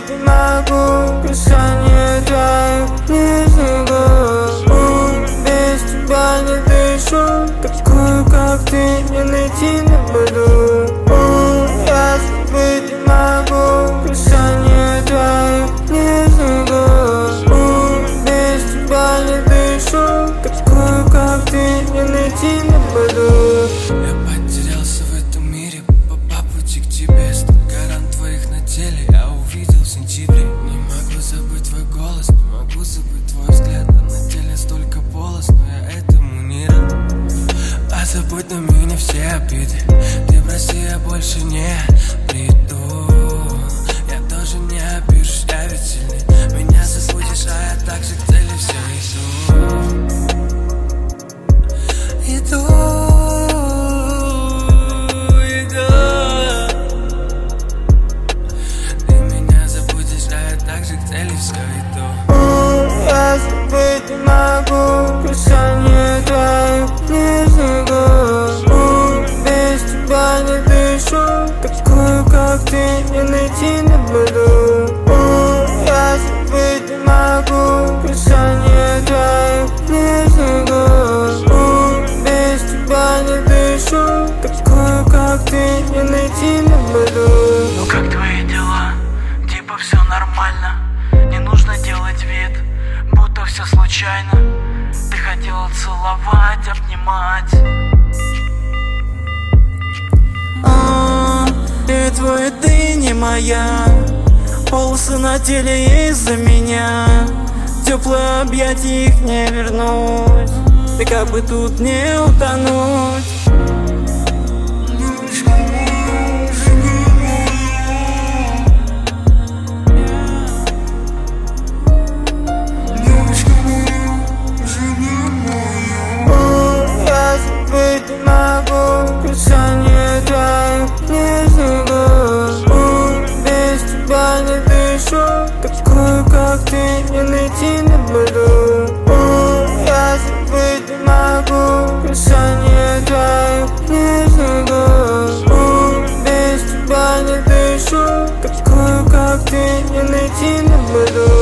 забыть не могу касание твоих нежных губ. Без тебя не дышу, такую, как ты, не найти не буду. Я забыть не могу касание твоих нежных губ. Без тебя не дышу, такую, как ты, не найти не буду. Я потерялся в этом мире по пути к тебе. Столько ран твоих на теле я увидел в сентябре. Не могу забыть твой голос, не могу забыть твой взгляд. На теле столько полос, но я этому не рад. А забудь на меня все обиды. Ты прости, я больше не приду. Я тоже не обижусь, я ведь сильный. Меня забудешь, а я так же к цели все иду. Ты меня забудешь, а я так же к цели все иду. Я забыть не могу касание твоих нежных губ. Без тебя не дышу, такую, как ты, не найти не буду. Я забыть не могу касание твоих нежных губ. Без тебя не дышу, такую, как ты, не найти не буду. Ну как твои дела? Типа все нормально. Не нужно делать вид, будто все случайно. Ты хотела целовать, обнимать. И твой, ты не моя. Полосы на теле из-за меня. Теплые объятия, их не вернуть. Ты как бы тут не утонуть. Я забыть не могу касание твоих нежных губ. Без тебя не дышу, такую, как ты, не найти не буду. Я забыть не могу касание твоих нежных губ. Без тебя не дышу, такую, как ты, не найти не буду.